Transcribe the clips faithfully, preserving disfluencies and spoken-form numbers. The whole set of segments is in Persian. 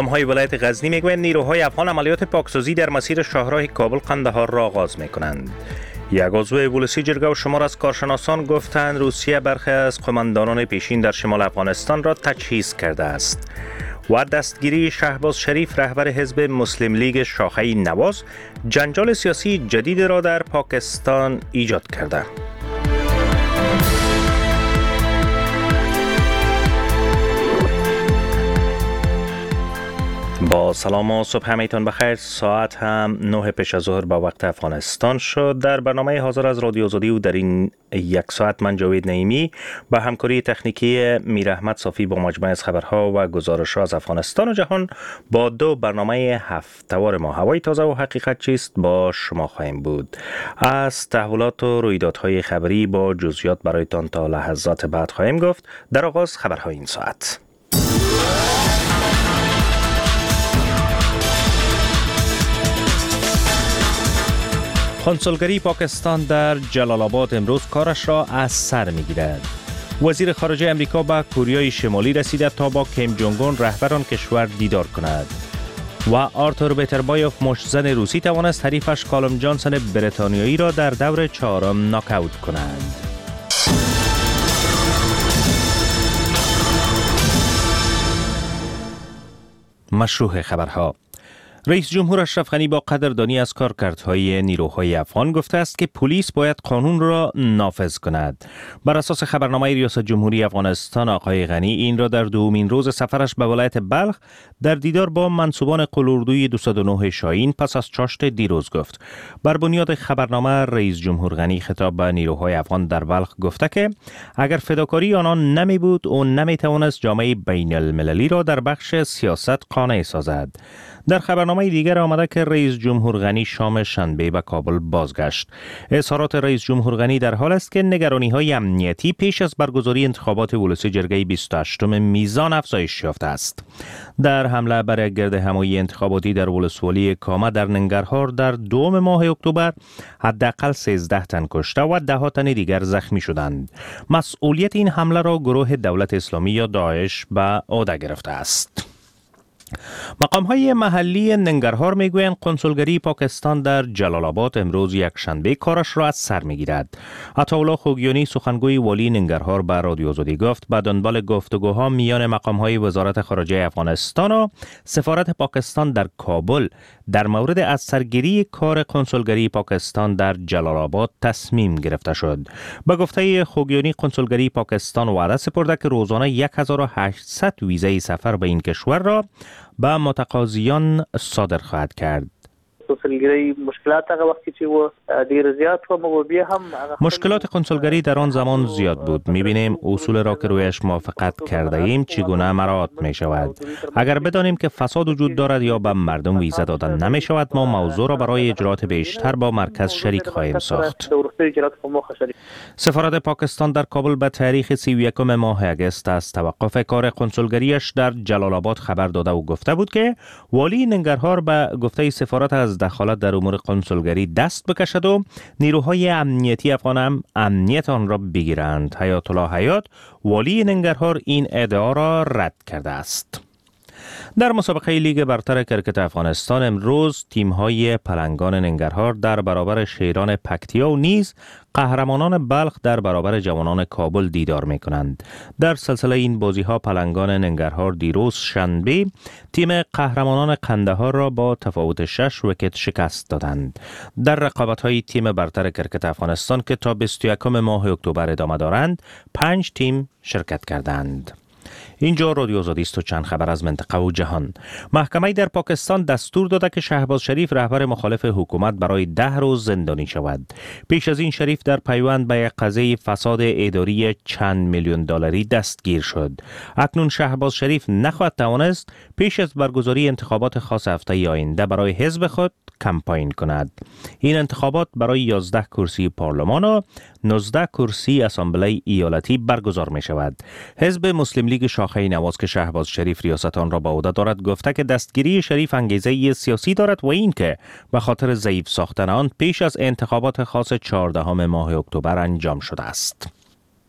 مقام‌های ولایت غزنی میگویند نیروهای افغان عملیات پاکسازی در مسیر شاهراه کابل قندهار را آغاز میکنند. یک عضو پلیسی جرگه و شمار از کارشناسان گفتند روسیه برخی از قماندانان پیشین در شمال افغانستان را تجهیز کرده است. و دستگیری شهباز شریف رهبر حزب مسلم لیگ شاخه نواز جنجال سیاسی جدید را در پاکستان ایجاد کرده. با سلام و صبح همیتان بخیر. ساعت هم نه پیش از ظهر با وقت افغانستان شد. در برنامه حاضر از رادیو آزادی و در این یک ساعت من جاوید نعیمی با همکاری تکنیکی میر احمد صافی با مجموعه از خبرها و گزارش‌ها از افغانستان و جهان با دو برنامه هفته‌وار ما هوای تازه و حقیقت چیست با شما خواهیم بود. از تحولات و رویدادهای خبری با جزئیات برایتان تا لحظات بعد خواهیم گفت. در آغاز خبرهای این ساعت. کنسولگری پاکستان در جلال آباد امروز کارش را از سر می‌گیرد. وزیر خارجه امریکا به کوریای شمالی رسیده تا با کیم جونگ اون رهبر آن کشور دیدار کند. و آرتور بیتربایوف مشت‌زن روسی توانست حریفش کالوم جانسن بریتانیایی را در دور چهارم ناکاوت کند. مشروع خبرها. رئیس جمهور اشرف غنی با قدردانی از کارکردهای نیروهای افغان گفته است که پلیس باید قانون را نافذ کند. بر اساس خبرنامه ریاست جمهوری افغانستان آقای غنی این را در دومین روز سفرش به ولایت بلخ در دیدار با منصوبان قلاردوی دویست و نه شاهین پس از چاشت دیروز گفت. بر بنیاد خبرنامه رئیس جمهور غنی خطاب به نیروهای افغان در بلخ گفته که اگر فداکاری آنان نمی بود و نمی توانست جامعه بین المللی را در بخش سیاست قانع سازد. در خبرنامه دیگر آمده که رئیس جمهور غنی شام شنبه به کابل بازگشت. اظهارات رئیس جمهور غنی در حال است که نگرانی‌های امنیتی پیش از برگزاری انتخابات ولسی جرگه بیست و هشتم میزان افزایش یافته است. در حمله بر گرد همایی انتخاباتی در ولسوالی کامه در ننگرهار در دوم ماه اکتبر حداقل سیزده تن کشته و ده ها تن دیگر زخمی شدند. مسئولیت این حمله را گروه دولت اسلامی یا داعش به عهده گرفته است. مقام‌های محلی ننگرهار میگویند کنسولگری پاکستان در جلال آباد امروز یک شنبه کارش را از سر میگیرد. عطاالله خوگیانی سخنگوی والی ننگرهار به رادیو آزادی گفت به دنبال گفتگوها میان مقام‌های وزارت خارجه افغانستان و سفارت پاکستان در کابل در مورد از سرگیری کار کنسولگری پاکستان در جلال آباد تصمیم گرفته شد. به گفته خوگیانی کنسولگری پاکستان وعده سپرده که روزانه یک هزار و هشتصد ویزای سفر به این کشور را به متقاضیان صادر خواهد کرد. کنسولگری مشکلات هغه وخت چې و ډیر زیات و مغربی هم مشکلات کنسولگری در آن زمان زیاد بود. می‌بینیم اصول را که رویش موافقت کرده ایم چگونه مراعات می شود. اگر بدانیم که فساد وجود دارد یا به مردم ویزا دادن نمی شود ما موضوع را برای اجرات بیشتر با مرکز شریک خواهیم ساخت. سفارت پاکستان در کابل به تاریخ سی و یکم ماه اگست از توقف کار کنسولگریش در جلال آباد خبر داده و گفته بود که والی ننگرهار به گفته سفارت از دخالت در امور کنسولگری دست بکشد و نیروهای امنیتی افغان هم امنیت آن را بگیرند. حیات الله حیات والی ننگرهار این ادعا را رد کرده است. در مسابقه لیگ برتر کرکت افغانستان امروز تیم‌های پلنگان ننگرهار در برابر شیران پکتیا و نیز قهرمانان بلخ در برابر جوانان کابل دیدار می‌کنند. در سلسله این بازی‌ها پلنگان ننگرهار دیروز شنبه تیم قهرمانان قندهار را با تفاوت شش ویکت شکست دادند. در رقابت‌های تیم برتر کرکت افغانستان که تا بیست و یکم ماه اکتبر ادامه دارند، پنج تیم شرکت کردند. اینجا رادیو آزادی است و چند خبر از منطقه و جهان. محکمه در پاکستان دستور داده که شهباز شریف رهبر مخالف حکومت برای ده روز زندانی شود. پیش از این شریف در پیوند به یک قضیه فساد اداری چند میلیون دلاری دستگیر شد. اکنون شهباز شریف نخواهد توانست پیش از برگزاری انتخابات خاص هفته آینده برای حزب خود کمپاین کند. این انتخابات برای یازده کرسی پارلمان و نوزده کرسی اسامبله ایالتی برگزار می شود. حزب مسلم لیگ شاخه نواز که شهباز شریف ریاست آن را به عهده دارد گفته که دستگیری شریف انگیزه سیاسی دارد و این که به خاطر ضعیف ساختن آن پیش از انتخابات خاص چهاردهم ماه اکتبر انجام شده است.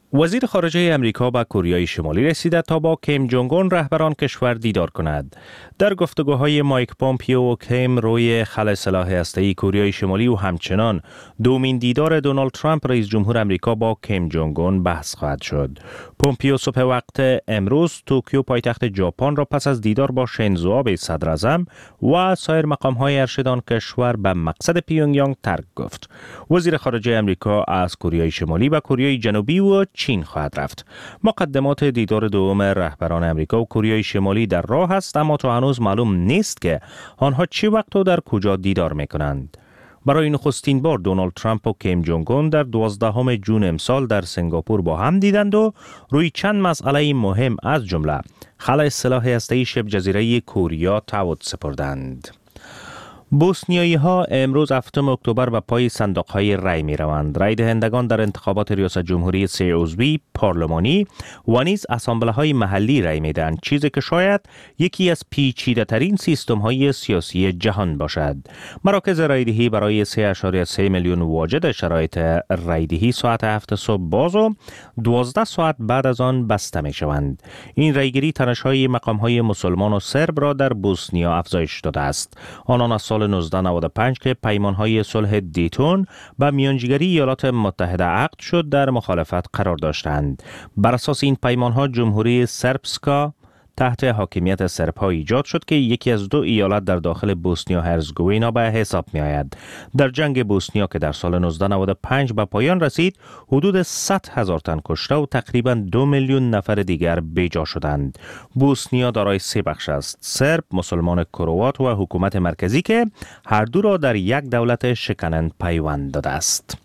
وزیر خارجه امریکا به کره شمالی رسیده تا با کیم جونگ اون رهبران کشور دیدار کند. در گفتگوهای مایک پومپیو و کیم روی خلع سلاح هسته‌ای کره شمالی و همچنان دومین دیدار دونالد ترامپ رئیس جمهور امریکا با کیم جونگ اون بحث خواهد شد. پومپیو صبح وقت امروز توکیو پایتخت ژاپن را پس از دیدار با شینزو آبه صدر اعظم و سایر مقام‌های ارشد آن کشور به مقصد پیونگیانگ ترک گفت. وزیر خارجه امریکا از کره شمالی و کره جنوبی و چین خواهد رفت. مقدمات دیدار دوم رهبران امریکا و کره شمالی در راه است، اما تا هنوز معلوم نیست که آنها چه وقت و در کجا دیدار میکنند. برای نخستین بار دونالد ترامپ و کیم جونگ اون در دوازدهم ژوئن امسال در سنگاپور با هم دیدند و روی چند مسئله مهم از جمله خلع سلاح هسته‌ای شبه جزیره کوریا تعهد سپردند. بوسنیایی ها امروز هفتم اکتبر به پای صندوق های رای می روند. رای دهندگان در انتخابات ریاست جمهوری سه عضوی پارلمانی و نیز اسامبله های محلی رای می دهند، چیزی که شاید یکی از پیچیده ترین سیستم های سیاسی جهان باشد. مراکز رایدهی برای سه ممیز سه میلیون واجد شرایط رایدهی ساعت هفت صبح باز و دوازده ساعت بعد از آن بسته می شوند. این رایگیری تنش‌های مقام های مسلمان و سرب را در بوسنیا افزایش داده است. آنان از سال نوزده نود و پنج که پیمانهای صلح دیتون با میانجیگری ایالات متحده عقد شد در مخالفت قرار داشتند. بر اساس این پیمانها جمهوری سربسکا تحت حاکمیت سرب‌ها ایجاد شد که یکی از دو ایالت در داخل بوسنیا هرزگوینا به حساب می آید. در جنگ بوسنیا که در سال نوزده نود و پنج به پایان رسید، حدود صد هزار تن کشته و تقریباً دو میلیون نفر دیگر بیجا شدند. بوسنیا دارای سه بخش است: سرب، مسلمان کروات و حکومت مرکزی که هر دو را در یک دولت شکننده پیوند داده است.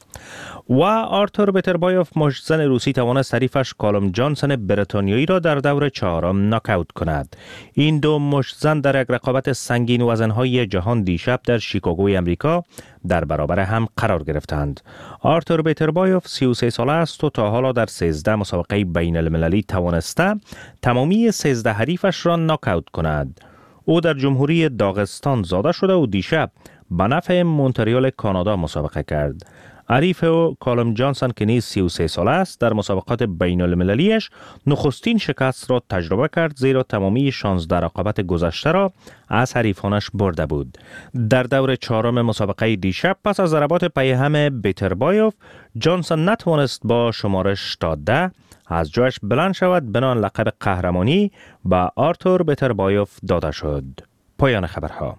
و آرتور بیتربایوف مشتزن روسی توانست حریفش کالوم جانسن بریتانیایی را در دور چهارم ناکاوت کند. این دو مشتزن در یک رقابت سنگین وزنهای جهان دیشب در شیکاگوی امریکا در برابر هم قرار گرفتند. آرتور بیتربایوف سی و سه ساله است و تا حالا در سیزده مسابقه بین المللی توانسته تمامی سیزده حریفش را ناکاوت کند. او در جمهوری داغستان زاده شده و دیشب به نفع مونتریال کانادا مسابقه کرد. حریف او کالوم جانسن که نیز سی و سه ساله است در مسابقات بین المللیش نخستین شکست را تجربه کرد، زیرا تمامی شانزده رقابت گذشته را از حریفانش برده بود. در دور چهارم مسابقه دیشب پس از ضربات پیهم بیتربایوف جانسن نتوانست با شمارش تا ده از جایش بلند شود، بنان لقب قهرمانی به آرتور بیتربایوف داده شد. پایان خبرها.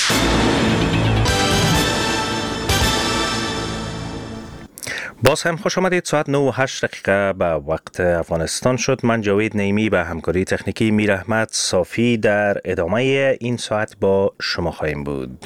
باز هم خوش آمدید. ساعت نه و هشت دقیقه به وقت افغانستان شد. من جاوید نعیمی به همکاری تکنیکی میر احمد صافی در ادامه این ساعت با شما خواهیم بود.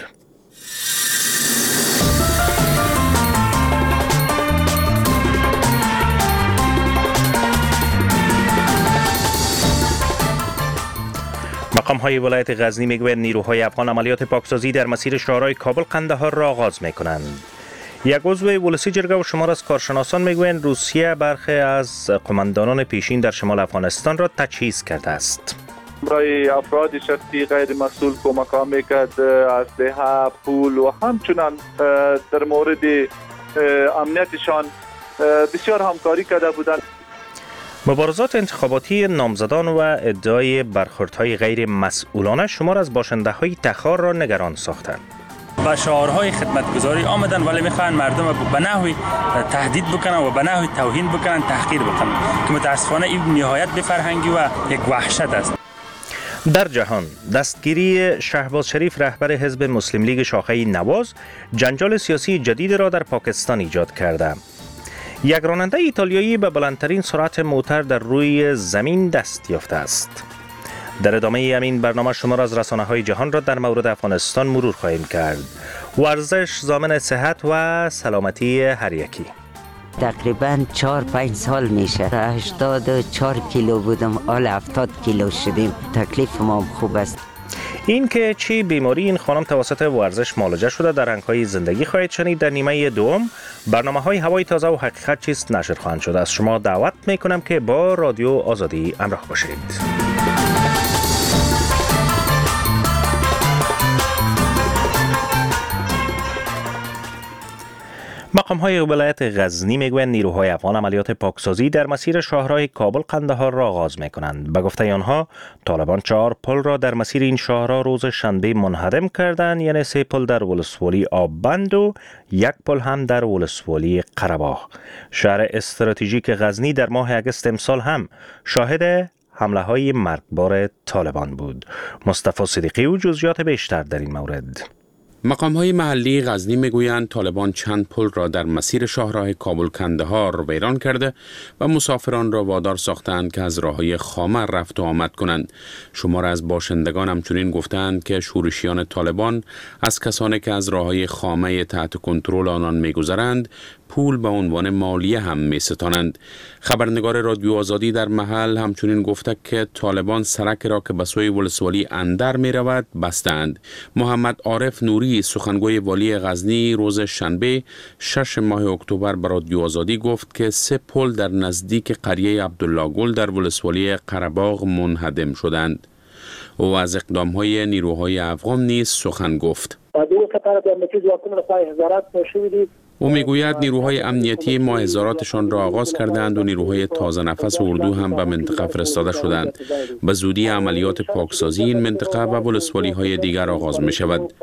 مقام های ولایت غزنی میگویند نیروهای افغان عملیات پاکسازی در مسیر شهرهای کابل قندهار را آغاز میکنند. یک عضو ولسی جرگه و شمار از کارشناسان میگویند روسیه برخی از قماندانان پیشین در شمال افغانستان را تجهیز کرده است. برای افراد شخصی غیر مسئول کمک ها میکرد، اسلحه، پول و همچنان در مورد امنیتشان بسیار همکاری کرده بودند. مبارزات انتخاباتی نامزدان و ادعای برخوردهای غیر مسئولانه شمار از باشنده‌های تخار را نگران ساختند. با شعارهای خدمتگزاری آمدن، ولی میخوان مردم رو به نحوی تهدید بکنن و به نحوی توهین بکنن، تحقیر بکنن که متاسفانه این نهایت به فرهنگی و یک وحشت است. در جهان دستگیری شهباز شریف رهبر حزب مسلم لیگ شاخه نواز جنجال سیاسی جدید را در پاکستان ایجاد کرده. یک راننده ایتالیایی به بلندترین سرعت موتر در روی زمین دست یافته است. در ادامه همین برنامه شما را از رسانه‌های جهان را در مورد افغانستان مرور خواهیم کرد. ورزش ضامن صحت و سلامتی هر یکی. تقریباً چهار پنج سال میشه. هشتاد و چهار کیلو بودم، حالا هفتاد کیلو شدیم. تکلیف ما خوب است. این که چی بیماری این خانم توسط ورزش معالجه شده در رنگ‌های زندگی خواهید شنید. در نیمه دوم برنامه‌های هوای تازه و حقیقت چیست نشر خواهند شد. از شما دعوت می‌کنم که با رادیو آزادی همراه باشید. مقام‌های ولایت غزنی میگویند نیروهای افغان عملیات پاکسازی در مسیر شاهراه کابل قندهار را آغاز میکنند. به گفته آنها طالبان چهار پل را در مسیر این شاهراه روز شنبه منهدم کردند، یعنی سه پل در ولسوالی آببند و یک پل هم در ولسوالی قره‌باغ. شهر استراتژیک غزنی در ماه اگست امسال هم شاهد حمله های مرگبار طالبان بود. مصطفی صدیقی و جزئیات بیشتر در این مورد. مقام‌های محلی غزنی میگویند طالبان چند پل را در مسیر شاهراه کابل کندهار ویران کرده و مسافران را وادار ساختند که از راههای خامه رفت و آمد کنند. شمار از باشندگان همچنین گفتند که شورشیان طالبان از کسانی که از راههای خامه تحت کنترل آنان میگذرند پول به عنوان مالیه هم می ستانند. خبرنگار رادیو آزادی در محل همچنین گفته که طالبان سرک را که به سوی ولسوالی اندر می رود بستند. محمد عارف نوری سخنگوی والی غزنی روز شنبه شش ماه اکتبر به رادیو آزادی گفت که سه پل در نزدیک قریه عبدالله گل در ولسوالی قره‌باغ منهدم شدند. او از اقدام‌های نیروهای افغان نیز سخن گفت. او میگوید نیروهای امنیتی ماهزاراتشان را آغاز کردند و نیروهای تازه نفس اردو هم به منطقه فرستاده شدند. به زودی عملیات پاکسازی این منطقه و ولسوالی های دیگر آغاز می شود.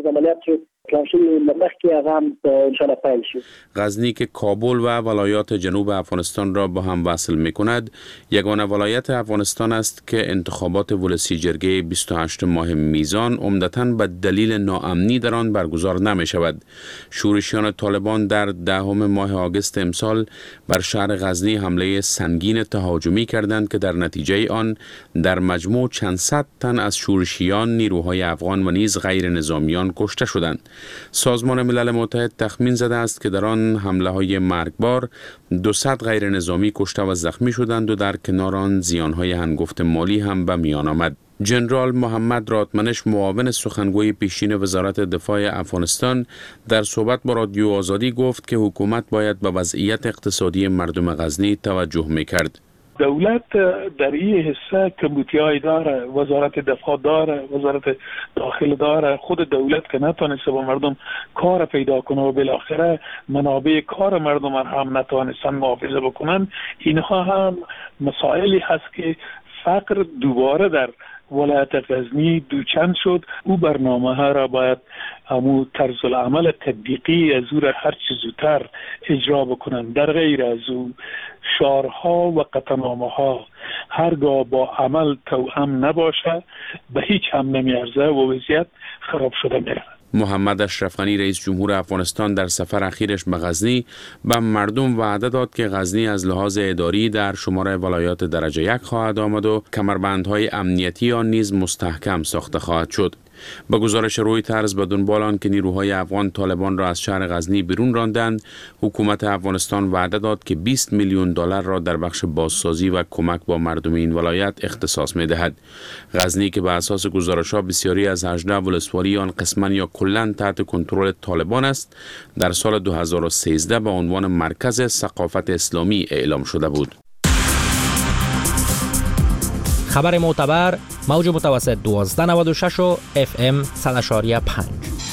غزنی که کابل و ولایات جنوب افغانستان را با هم وصل می کند، یگانه ولایت افغانستان است که انتخابات ولسی جرگه بیست و هشتم ماه میزان عمدتاً به دلیل ناامنی در آن برگزار نمی شود. شورشیان طالبان در دهم ماه آگوست امسال بر شهر غزنی حمله سنگین تهاجمی کردند که در نتیجه آن در مجموع چند صد تن از شورشیان، نیروهای افغان و نیز غیر نظامیان کشته شدند. سازمان ملل متحد تخمین زده است که در آن حمله های مرگبار دوصد غیر نظامی کشته و زخمی شدند و در کنار آن زیانهای هنگفت مالی هم به میان آمد. جنرال محمد راتمنش معاون سخنگوی پیشین وزارت دفاع افغانستان در صحبت با رادیو آزادی گفت که حکومت باید به وضعیت اقتصادی مردم غزنی توجه میکرد. دولت در این حصه کمیته‌ای داره، وزارت دفاع داره، وزارت داخل داره. خود دولت که نتونسته با مردم کار پیدا کنه و بالاخره منابع کار مردم هم نتونستن محافظه بکنن، اینها هم مسائلی هست که فقر دوباره در ولایت غزنی دوچند شد. او برنامه ها را باید همون طرز العمل تطبیقی از او را هر چه زودتر اجرا بکنند. در غیر از او شعارها و قطعنامه ها هرگاه با عمل توأم نباشه به هیچ هم نمیارزه و وضعیت خراب شده میره. محمد اشرف غنی رئیس جمهور افغانستان در سفر اخیرش به غزنی به مردم وعده داد که غزنی از لحاظ اداری در شمار ولایات درجه یک خواهد آمد و کمربندهای امنیتی آن نیز مستحکم ساخته خواهد شد. با گزارش رویترز به دنبال آن که نیروهای افغان طالبان را از شهر غزنی بیرون راندند، حکومت افغانستان وعده داد که بیست میلیون دلار را در بخش بازسازی و کمک با مردم این ولایت اختصاص می‌دهد. غزنی که به اساس گزارش‌ها بسیاری از هجده ولسوالی آن قسماً یا کلاً تحت کنترل طالبان است، در سال دو هزار و سیزده به عنوان مرکز ثقافت اسلامی اعلام شده بود. خبر معتبر موج متوسط دوازده نود و شش و اف ام صد و پنج.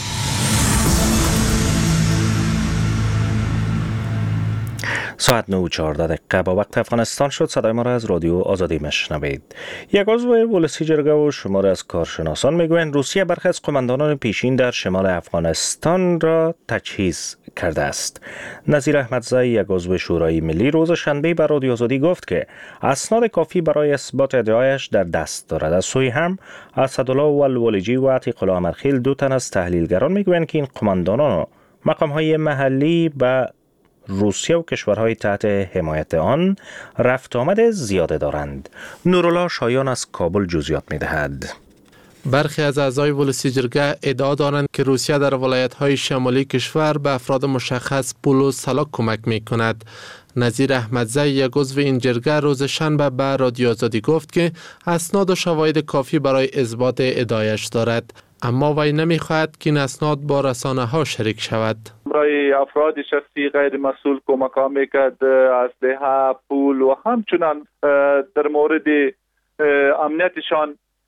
ساعت نه و چهارده دقیقه با وقت افغانستان شد. صدای ما را از رادیو آزادی مشنوید. یک عضو ولسی جرگه و شمار از کارشناسان میگویند روسیه برخی از قماندانان پیشین در شمال افغانستان را تجهیز کرده است. نظیر احمدزی، یک عضو شورای ملی، روز شنبه به رادیو آزادی گفت که اسناد کافی برای اثبات ادعایش در دست دارد. از سوی هم اسدالله والوالجی و عتیق الله امرخیل، دو تن از تحلیلگران میگویند که این قماندانان و مقام‌های محلی به روسیه و کشورهای تحت حمایت آن رفت آمد زیاده دارند. نورالله شایان از کابل جزئیات می‌دهد. برخی از اعضای ولسی جرگه ادعا دارند که روسیه در ولایت‌های شمالی کشور به افراد مشخص پول و سلاح کمک می‌کند. نظیر احمدزی، یک عضو این جرگه، روز شنبه به رادیو آزادی گفت که اسناد و شواهد کافی برای اثبات ادعایش دارد، اما وی نمی‌خواهد که این اسناد با رسانه‌ها شریک شود. برای افراد شخصی غیر مسئول کمک می‌کرد، اسلحه، پول و همچنان در مورد امنیتشان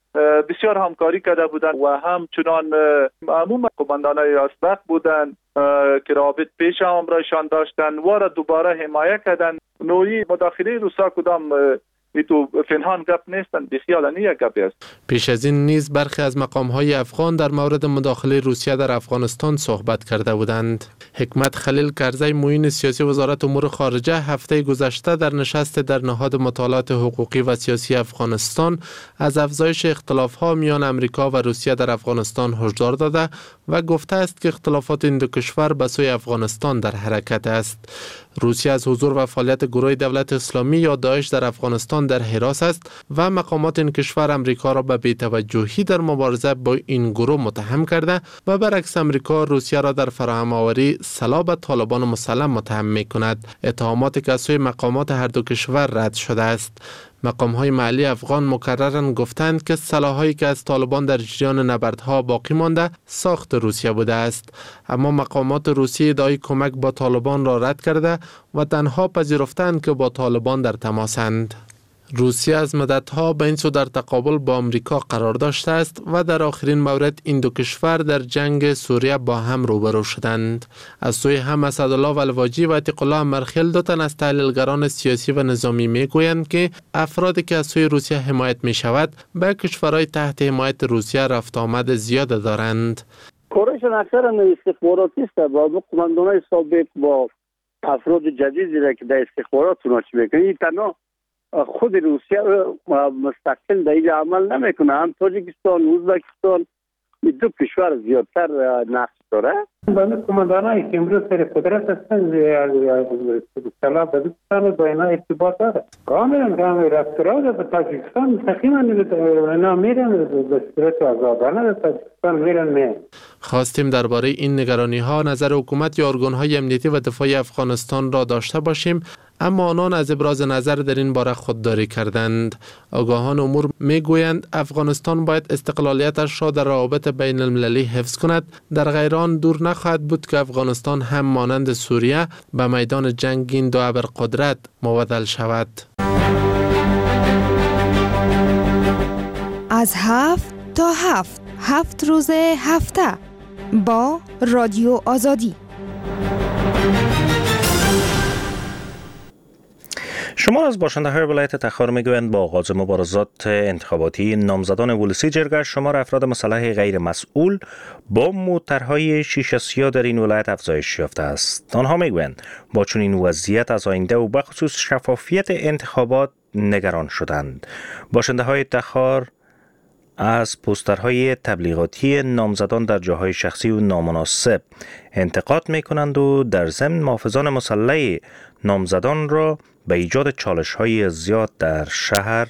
بسیار همکاری کرده بودند و همچنان عموم قماندانای اسبق بودند که رابط پیش همراهشان داشتند و را دوباره حمایت کردند. نوعی مداخله روسا کدام تو فنهان گپ نیستند، بسیار یک گپی است. پیش از این نیز برخی از مقام‌های افغان در مورد مداخله روسیه در افغانستان صحبت کرده بودند. حکمت خلیل کرزی معین سیاسی وزارت امور خارجه هفته گذشته در نشست در نهاد مطالعات حقوقی و سیاسی افغانستان از افزایش اختلاف‌ها میان امریکا و روسیه در افغانستان هشدار داده و گفته است که اختلافات این دو کشور به سوی افغانستان در حرکت است. روسیه از حضور و فعالیت گروه دولت اسلامی یا داعش در افغانستان در حراس است و مقامات این کشور امریکا را به بی‌توجهی در مبارزه با این گروه متهم کرده و برعکس امریکا روسیه را در فراهم آوری سلاح به طالبان مسلح متهم می کند. اتهاماتی که از سوی مقامات هر دو کشور رد شده است. مقام‌های محلی افغان مکرراً گفتند که سلاح‌هایی که از طالبان در جریان نبردها باقی مانده ساخت روسیه بوده است، اما مقامات روسیه ادعای کمک با طالبان را رد کرده و تنها پذیرفتند که با طالبان در تماسند. روسیه از مدتها به این سو در تقابل با امریکا قرار داشته است و در آخرین مورد این دو کشور در جنگ سوریه با هم روبرو شدند. از سوی هم اسدالله ولواجی و عتیق الله مرخیل دو تن از تحلیلگران سیاسی و نظامی میگویند که افرادی که از سوی روسیه حمایت می شود به کشورهای تحت حمایت روسیه رفت آمد زیاد دارند. کارشان اکثرا استخباراتی است. با قماندانای سابق با افراد جدیدی را که در استخبارات توناچ میکنه تنها خود روسیه مستقل در این عمل نمیکنه، هم تاجیکستان ازبکستان این دو کشور زیادتر نقش داره. بله کماندانایی که امروز سر قدرت هستند اصطلاح بدوستان با اینا ارتباط داره. کاملا کاملا رفتارها به تاجیکستان مستقیما اینا میرن به صورت آزادانه به تاجیکستان میرن میرن. خواستیم درباره این نگرانی ها نظر حکومت یا ارگان‌های امنیتی و دفاعی افغانستان را داشته باشیم، اما آنان از ابراز نظر در این باره خودداری کردند. آگاهان امور میگویند افغانستان باید استقلالیتش را در روابط بین المللی حفظ کند. در غیر آن دور نخواهد بود که افغانستان هم مانند سوریه به میدان جنگ این دو ابرقدرت مبدل شود. از هفت تا هفت هفت روز هفته با رادیو آزادی. شما از باشنده های ولایت تخار میگویند با آغاز مبارزات انتخاباتی نامزدان ولسی جرگه شمار افراد مسلح غیر مسئول با موترهای شیشه سیاه در این ولایت افزایش یافته است. آنها میگویند با چنین وضعیت از آینده و به خصوص شفافیت انتخابات نگران شدند. باشنده های تخار از پوسترهای تبلیغاتی نامزدان در جاهای شخصی و نامناسب انتقاد می کنند و در ضمن محافظان مسلح نامزدان را به ایجاد چالش‌های زیاد در شهر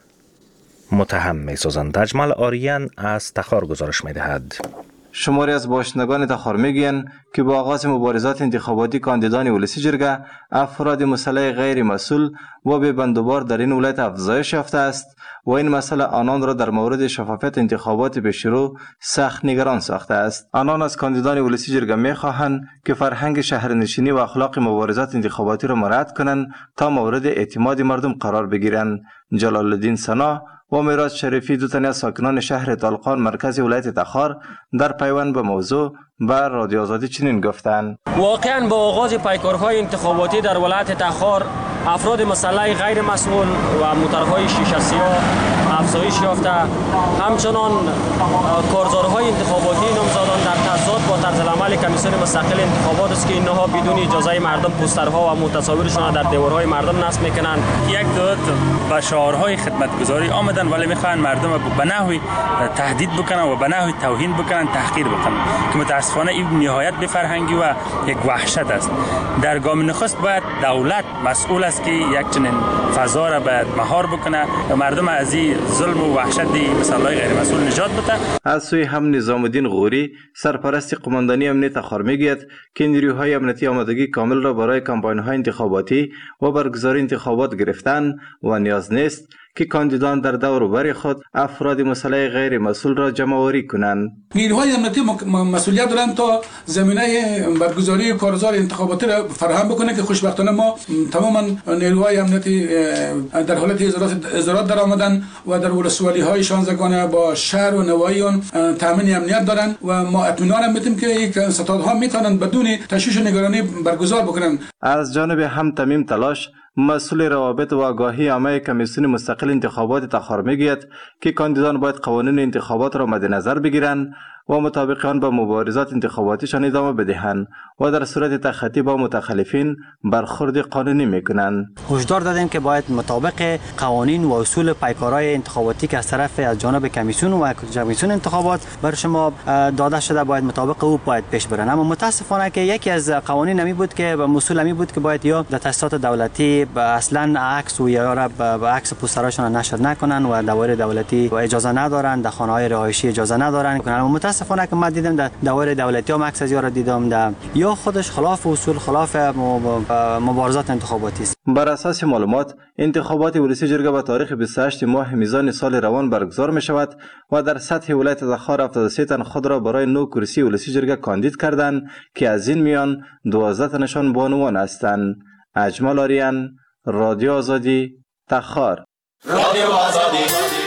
متهم می‌سازند. اجمل آریان از تخار گزارش می‌دهد. شماری از باشندگان تخار میگویند که با آغاز مبارزات انتخاباتی کاندیدان ولسی جرگه افراد مسلح غیر مسئول و به بندوبار در این ولایت افزایش یافته است و این مسئله آنان را در مورد شفافیت انتخابات پیش رو سخت نگران ساخته است. آنان از کاندیدان ولسی جرگه میخواهند که فرهنگ شهرنشینی و اخلاق مبارزات انتخاباتی را مراعات کنند تا مورد اعتماد مردم قرار بگیرند. جلال الدین سنا و میراج شریفی دو تن از ساکنان شهر طالقان مرکز ولایت تخار در پیوند به موضوع بر رادیو آزادی چنین گفتند: واقعا با آغاز پیکارهای انتخاباتی در ولایت تخار افراد مسلح غیر مسئول و موترهای شیشه سیاه افزایش یافته، همچنان کارزارهای انتخاباتی نامزدان در تضاد با طرز عمل کمیسیون مستقل انتخابات است که اینها بدون اجازه مردم پوسترها و متصاویرشان در دیوارهای مردم نصب میکنند. یک دو با شعارهای خدمتگزاری آمدن ولی میخوان مردم به نحوی تهدید بکنن و به نحوی توهین بکنن، تحقیر بکنن که متاسفانه این نهایت به فرهنگی و یک وحشت است. در گام نخست باید دولت مسئول است که یک چنین فضا را باید مهار بکنه و مردم از این ظلم و وحشت مسئولای غیر مسئول نجات بده. از سوی هم نظام الدین غوری سرپرست قماندانی امنیت تخار میگوید که نیروهای امنیتی آمادگی کامل را برای کمپاین‌های انتخاباتی و برگزاری انتخابات گرفتن و نیاز نیست که کاندیدان در دور و بر خود افراد مسلح غیر مسئول را جمع‌آوری کنند. نیروهای امنیتی مسئولیت دارند تا زمینه برگزاری کارزار انتخاباتی را فراهم بکنه که خوشبختانه ما تماما نیروهای امنیتی در حالت ازارات در آمدن و در ولسوالی های شانزدگانه با شهر و نواحی آن تامین امنیت دارند و ما اطمینان میتیم که یک ستادها میتونن بدون تشویش و نگرانی برگزار بکنن. از جانب هم تمیم تلاش مسئول روابط و آگاهی عامه کمیسیون مستقل انتخابات تخار میگوید که کاندیدان باید قوانین انتخابات را مد نظر بگیرند و مطابق آن به مبارزات انتخاباتیشان ادامه بدهند و در صورت تخطی با متخلفین برخورد قانونی میکنند. هشدار دادیم که باید مطابق قوانین و اصول پیکارهای انتخاباتی که از طرف از جانب کمیسیون و کمیسیون انتخابات بر شما داده شده باید مطابق او باید پیش برن. اما متاسفانه که یکی از قوانین نمی بود که مسئول نمی بود که باید یا در تاسیسات دولتی اصلا عکس و یا را به عکس پوستراشون نشر نکنن و دوائر دولتی و اجازه ندارن، در خانه‌های رهایشی اجازه ندارن. اما متاسفانه که ما دیدم در دوائر دولتی هم عکس از یارا دیدم در یا خودش خلاف اصول خلاف مبارزات انتخاباتی است. بر اساس معلومات انتخابات ولسی جرگه به تاریخ بیست و هشت ماه میزان سال روان برگزار می شود و در سطح ولایت تخار هفتاد و سه تن خود را برای نو کرسی ولسی جرگه کاندید کردند که از این میان دوازده تنشان بانوان هستند. اجمل آریان، رادیو آزادی، تخار. رادیو آزادی.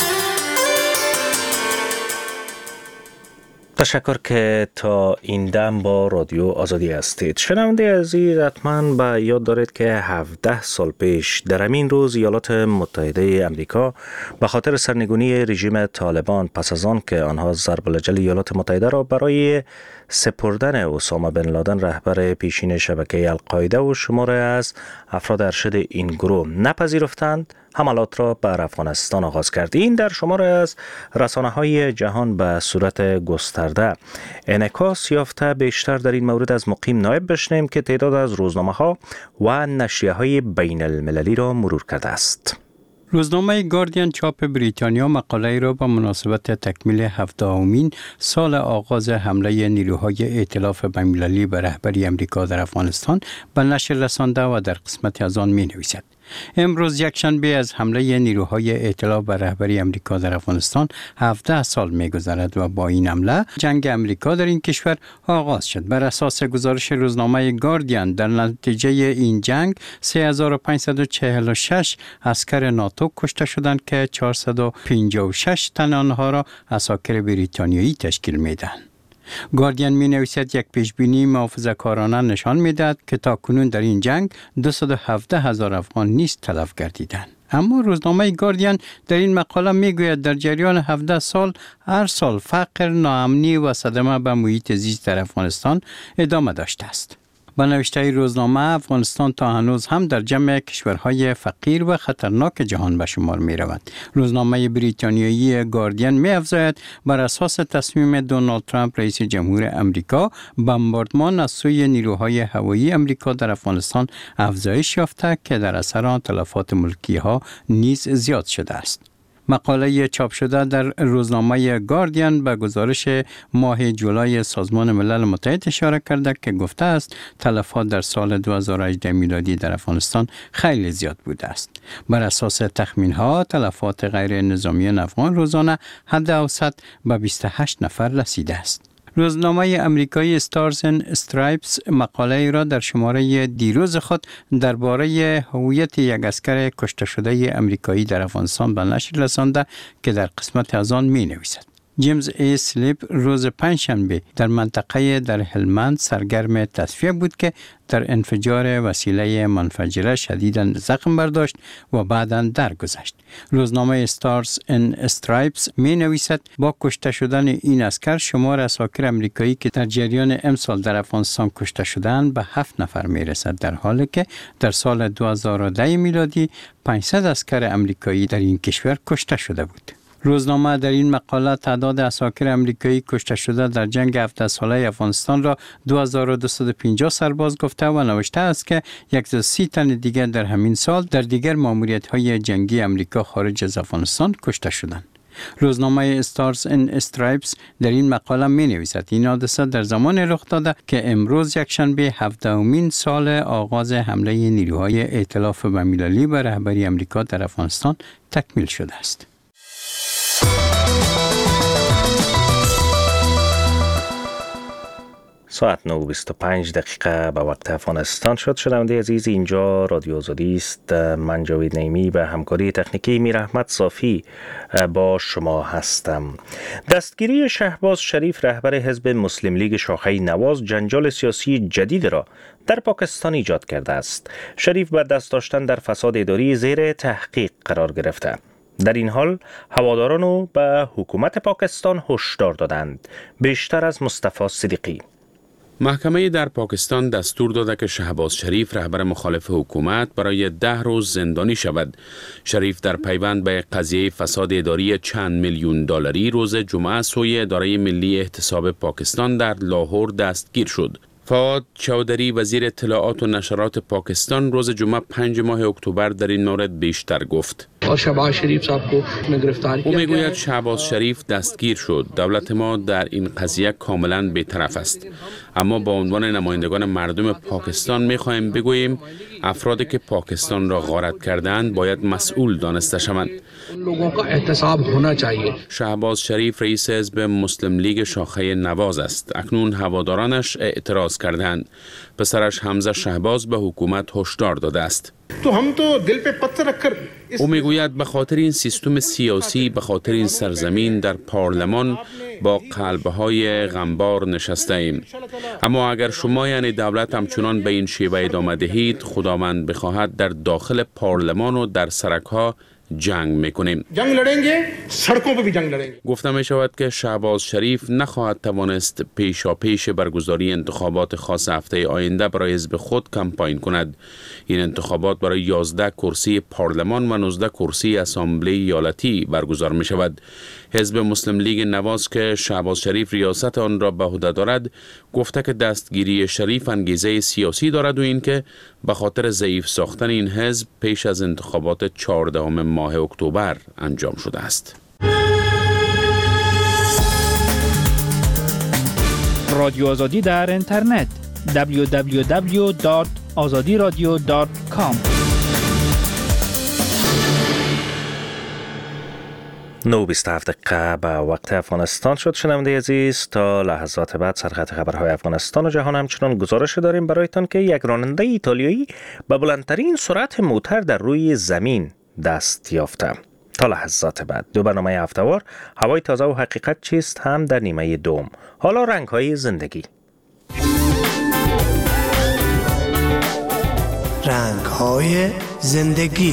تشکر که تا این دم با رادیو آزادی هستید. شنونده عزیز، حتما به یاد دارید که هفده سال پیش در همین روز ایالات متحده امریکا به خاطر سرنگونی رژیم طالبان پس از آن که آنها ضرب الجل ایالات متحده را برای سپردن اسامه بن لادن رهبر پیشین شبکه القاعده و شمار از افراد ارشد این گروه نپذیرفتند، حملات را بر افغانستان آغاز کرد. این در شمار از رسانه‌های جهان به صورت گسترده انعکاس یافته. بیشتر در این مورد از مقیم نایب بشنویم که تعداد از روزنامه‌ها و نشریه‌های بین المللی را مرور کرده است. روزنامه گاردین چاپ بریتانیا مقاله را با مناسبت تکمیل هفتمین سال آغاز حمله نیروهای ائتلاف بین‌المللی به رهبری امریکا در افغانستان به نشر رسانده و در قسمت از آن می‌نویسد: امروز یکشنبه از حمله نیروهای ائتلاف بر رهبری امریکا در افغانستان هفده سال می‌گذرد و با این حمله جنگ امریکا در این کشور آغاز شد. بر اساس گزارش روزنامه گاردین در نتیجه این جنگ سه هزار و پانصد و چهل و شش عسکر ناتو کشته شدند که چهارصد و پنجاه و شش تن آنها را عساکر بریتانیایی تشکیل میدهند. گاردین می نویسد یک پیشبینی محافظه‌کارانه نشان می‌دهد که تاکنون در این جنگ دویست و هفده هزار افغان نیز تلف گردیدند. اما روزنامه گاردین در این مقاله میگوید در جریان هفده سال هر سال فقر، ناامنی و صدمه به محیط زیست در افغانستان ادامه داشته است. با نوشته روزنامه افغانستان تا هنوز هم در جمع کشورهای فقیر و خطرناک جهان به شمار می رود. روزنامه بریتانیایی گاردین می افزاید بر اساس تصمیم دونالد ترامپ رئیس جمهور امریکا بمباردمان از سوی نیروهای هوایی امریکا در افغانستان افزایش یافته که در اثر آن تلفات ملکی ها نیز زیاد شده است. مقاله چاپ شده در روزنامه گاردین به گزارش ماه جولای سازمان ملل متحد اشاره کرده که گفته است تلفات در سال دو هزار و هجده میلادی در افغانستان خیلی زیاد بوده است. بر اساس تخمین ها تلفات غیر نظامیان افغان روزانه حد اوسط به بیست و هشت نفر رسیده است. روزنامه امریکایی استارز اند استرایپس مقاله را در شماره دیروز خود درباره هویت یک عسکر کشته شده امریکایی در افغانستان به نشر رسانده که در قسمت از آن می نویسد: جیمز ای سلیپ روز پنجشنبه در منطقه در هلمند سرگرم تصفیه بود که در انفجار وسیله منفجره شدیداً زخم برداشت و بعداً درگذشت. روزنامه استارز ان استرایپس می نویسد با کشته شدن این عسکر شمار عساکر امریکایی که در جریان امسال در افغانستان کشته شدند به هفت نفر می رسد، در حالی که در سال دو هزار و ده میلادی پانصد عسکر امریکایی در این کشور کشته شده بود. روزنامه در این مقاله تعداد عساکر امریکایی کشته شده در جنگ هفده ساله افغانستان را دو هزار و دویست و پنجاه سرباز گفته و نوشته است که صد و سی تن دیگر در همین سال در دیگر ماموریت‌های جنگی امریکا خارج از افغانستان کشته شدند. روزنامه استارز ان استرایپس در این مقاله می نویسد این حادثه در زمان رخ داده که امروز یکشنبه هفدهمین سال آغاز حمله نیروهای ائتلاف بین‌المللی به رهبری امریکا در افغانستان تکمیل شده است. ساعت نه و بیست و پنج دقیقه به وقت افغانستان شد. شنونده عزیز، اینجا رادیو آزادی است. من جاوید نعیمی به همکاری تکنیکی میر احمد صافی با شما هستم. دستگیری شهباز شریف رهبر حزب مسلم لیگ شاخه نواز جنجال سیاسی جدید را در پاکستان ایجاد کرده است. شریف بر دست داشتن در فساد اداری زیر تحقیق قرار گرفته. در این حال هواداران او به حکومت پاکستان هشدار دادند. بیشتر از مصطفی صدیقی. محکمه در پاکستان دستور داده که شهباز شریف رهبر مخالف حکومت برای ده روز زندانی شود. شریف در پیوند به قضیه فساد اداری چند میلیون دلاری روز جمعه سوی اداره ملی احتساب پاکستان در لاهور دستگیر شد. فواد چودری وزیر اطلاعات و نشرات پاکستان روز جمعه پنج ماه اکتبر در این مورد بیشتر گفت. او میگوید شهباز شریف دستگیر شد. دولت ما در این قضیه کاملا بی‌طرف است. اما با عنوان نمایندگان مردم پاکستان میخواهیم بگوییم افرادی که پاکستان را غارت کردند باید مسئول دانسته شوند. شهباز شریف رئیس حزب مسلم لیگ شاخه نواز است. اکنون هوادارانش اعتراض کردند. پسرش حمزه شهباز به حکومت هشدار داده است. او میگوید به خاطر این سیستم سیاسی، به خاطر این سرزمین در پارلمان با قلبهای غمبار نشسته ایم. اما اگر شما یعنی دولت همچنان به این شیوه ادامه دهید، خداوند بخواهد در داخل پارلمان و در سرک‌ها جنگ میکنیم. جنگ لڑेंगे سڑکوں پر بھی جنگ لڑेंगे. گفته می شود که شهباز شریف نخواهد توانست پیشا پیش برگزاری انتخابات خاص هفته آینده برای حزب خود کمپاین کند. این انتخابات برای یازده کرسی پارلمان و نوزده کرسی اسامبله ایالتی برگزار می شود. حزب مسلم لیگ نواز که شهباز شریف ریاست آن را به عهده دارد گفته که دستگیری شریف انگیزه سیاسی دارد و اینکه به خاطر ضعیف ساختن این حزب پیش از انتخابات چهاردهم ماه اکتبر انجام شده است. رادیو آزادی در اینترنت دبلیو دبلیو دبلیو دات آزادی رادیو دات کام. نه و بیست و هفت دقیقه به وقت افغانستان شد. شنونده عزیز، تا لحظات بعد سرخط خبرهای افغانستان و جهان همچنان گزارش داریم برایتان که یک راننده ایتالیایی به بلندترین سرعت موتر در روی زمین دست یافته. تا لحظات بعد دو برنامه هفته‌وار هوای تازه و حقیقت چیست هم در نیمه دوم. حالا رنگ‌های زندگی. رنگ‌های زندگی.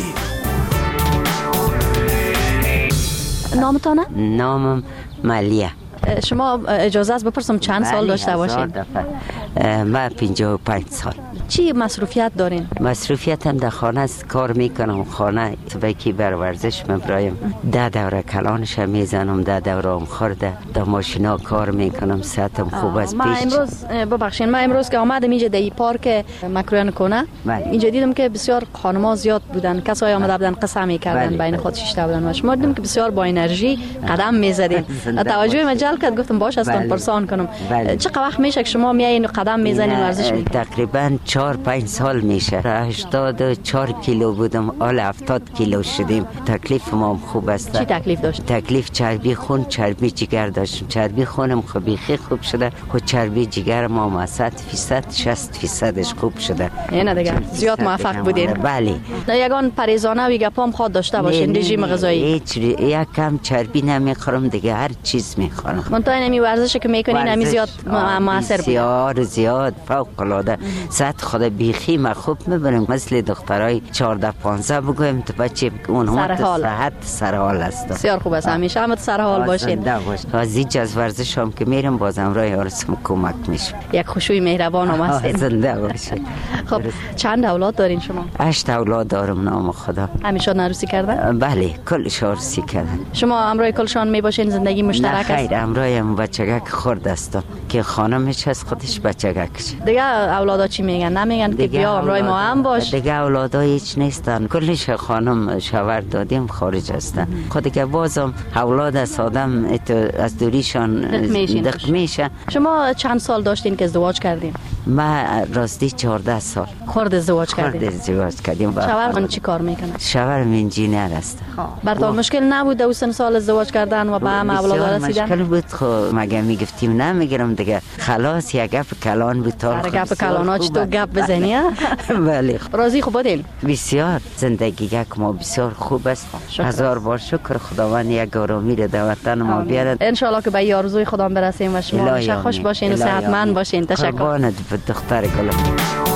نامتانه؟ نامم ملیه. شما اجازه است بپرسم چند سال داشته باشید؟ من پنجاه و پنج سال. چی مصروفیت دارین؟ مصروفیت هم در خانه است، کار میکنم. خانه صبحی بر ورزش میبرایم، ده دوره کلانش هم میزنم، ده دوره هم خورده، در ماشینا کار میکنم. ساعتم خوب است. ما پیش امروز ببخشین، ما امروز که آمدم اینجا در پارک مکرویان کنه اینجا دیدم که بسیار خانم‌ها زیاد بودن، کسایی آمده بودن قصه میکردن بین خود شش تا بودن و شما دیدم که بسیار با انرژی قدم میزدین. توجه مجال کرد، گفتم باشه استون پرسان کنم. چقدر وقت میشه که شما میایین قدم میزنین ورزش میکنین؟ تقریبا چهار پنج سال میشه. هشتاد و چهار کیلو بودم، حالا هفتاد کیلو شدیم. تکلیف ما خوب است. چی تکلیف داشت؟ تکلیف چربی خون، چربی جگر داشتم. چربی خونم خوبی خوب شده و چربی جگر ما صد فیصد شصت فیصدش خوب شده. نه دیگه زیاد موفق بودین. بله. یگان پریزانه و گپام خود داشته باشین. رژیم غذایی هیچ یک کم چربی نمیخورم دیگه، هر چیز میخورم. من تا اینمی ورزش که میکنین همی زیاد موثر بود. بسیار زیاد فوق العاده. صد خدا بیخی ما خوب میبرم، مثل دخترای چهارده پانزده بگویم تو بچه اونها تو صحت سرحال است. بسیار خوب است، همیشه هم سرحال باشین. از اینجا از ورزش هم که میرم بازم راه آرسم کمک میشه. یک خوشوی مهربان هم هستین. زنده باشین. خب چند اولاد دارین شما؟ هشت اولاد دارم نام خدا. همیشه عروسی کردن؟ بله کلش عروسی کردن. شما همراه کلشان می باشین؟ زندگی مشترک است؟ نه خیر، همراهم بچگک خورد هستم که خانمش از خودش بچگکش. دیگه اولادا چی میگن؟ نمیگن که بیا همراه ما هم باش؟ دیگه اولادا هیچ نیستن، کلش خانم شوهر دادیم خارج هستن. خود که بازم اولاد از آدم از دوریشان دق میشه. شما چند سال داشتین که ازدواج کردین؟ ما راستی چهارده سال خورد ازدواج کردین. خورد ازدواج کردیم. شوهر چی کار میکنه؟ شوهرم انجینیر است. براتون مشکل نبود دو سه سال ازدواج کردن و به هم اولاد رسیدن؟ مشکل بود، خب مگه میگفتیم نمیگیرم دیگه، خلاص یک گپ کلان بود. تا گپ کلانا چطور گپ بزنی؟ بله. راضی خوب بودین؟ بسیار، زندگی یک ما بسیار خوب است. هزار بار شکر خداوند یک آرامی رو در وطن ما بیارد. ان شاء الله که به آرزوی خدا برسیم و شما همیشه خوش باشین و صحتمند باشین. تشکر. قربانت دختر گلم.